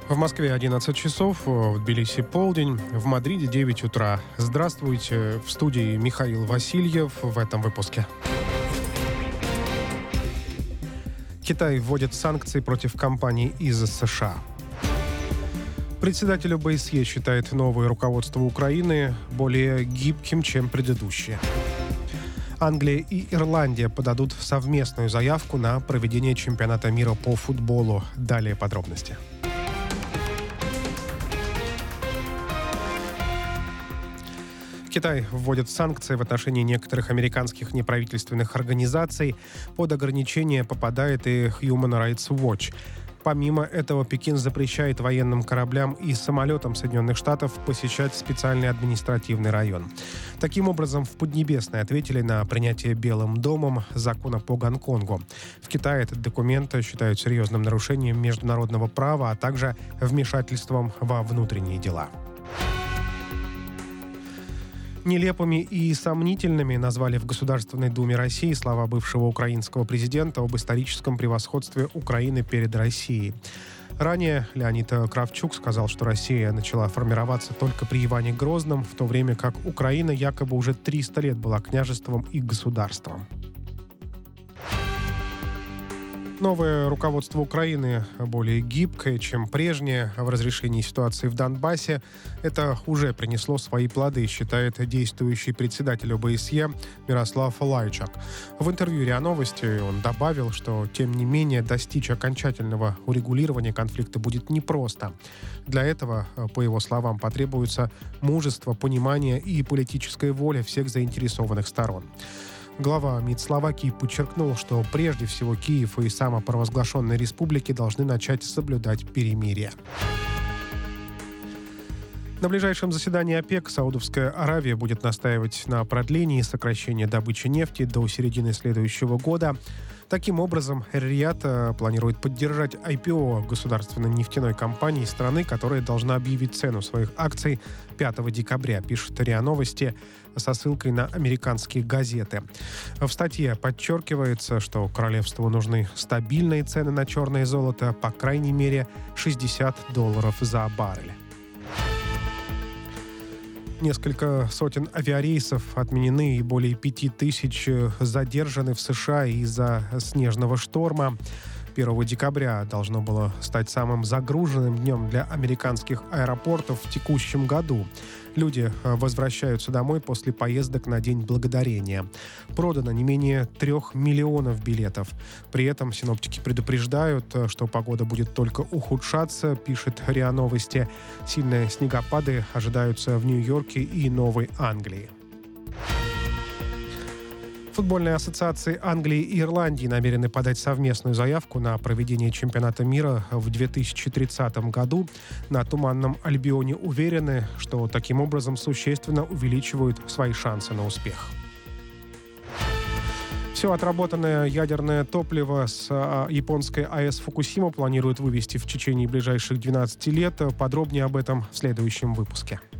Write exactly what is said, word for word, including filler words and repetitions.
В Москве одиннадцать часов, в Тбилиси полдень, в Мадриде девять утра. Здравствуйте, в студии Михаил Васильев в этом выпуске. Китай вводит санкции против компаний из США. Председатель ОБСЕ считает новое руководство Украины более гибким, чем предыдущее. Англия и Ирландия подадут совместную заявку на проведение чемпионата мира по футболу. Далее подробности. Китай вводит санкции в отношении некоторых американских неправительственных организаций. Под ограничение попадает и Human Rights Watch. Помимо этого, Пекин запрещает военным кораблям и самолетам Соединенных Штатов посещать специальный административный район. Таким образом, в Поднебесной ответили на принятие Белым домом закона по Гонконгу. В Китае этот документ считают серьезным нарушением международного права, а также вмешательством во внутренние дела. Нелепыми и сомнительными назвали в Государственной Думе России слова бывшего украинского президента об историческом превосходстве Украины перед Россией. Ранее Леонид Кравчук сказал, что Россия начала формироваться только при Иване Грозном, в то время как Украина якобы уже триста лет была княжеством и государством. Новое руководство Украины более гибкое, чем прежнее в разрешении ситуации в Донбассе. Это уже принесло свои плоды, считает действующий председатель ОБСЕ Мирослав Лайчак. В интервью РИА Новости он добавил, что, тем не менее, достичь окончательного урегулирования конфликта будет непросто. Для этого, по его словам, потребуется мужество, понимание и политическая воля всех заинтересованных сторон. Глава МИД Словакии подчеркнул, что прежде всего Киев и самопровозглашенные республики должны начать соблюдать перемирие. На ближайшем заседании ОПЕК Саудовская Аравия будет настаивать на продлении сокращения добычи нефти до середины следующего года. Таким образом, Эр-Рияд планирует поддержать ай пи о государственной нефтяной компании страны, которая должна объявить цену своих акций пятого декабря, пишет РИА Новости со ссылкой на американские газеты. В статье подчеркивается, что королевству нужны стабильные цены на черное золото, по крайней мере шестьдесят долларов за баррель. Несколько сотен авиарейсов отменены и более пяти тысяч задержаны в США из-за снежного шторма. первого декабря должно было стать самым загруженным днем для американских аэропортов в текущем году. Люди возвращаются домой после поездок на День Благодарения. Продано не менее трех миллионов билетов. При этом синоптики предупреждают, что погода будет только ухудшаться, пишет РИА Новости. Сильные снегопады ожидаются в Нью-Йорке и Новой Англии. Футбольные ассоциации Англии и Ирландии намерены подать совместную заявку на проведение чемпионата мира в две тысячи тридцатом году. На Туманном Альбионе уверены, что таким образом существенно увеличивают свои шансы на успех. Все отработанное ядерное топливо с японской АЭС Фукусима планируют вывести в течение ближайших двенадцати лет. Подробнее об этом в следующем выпуске.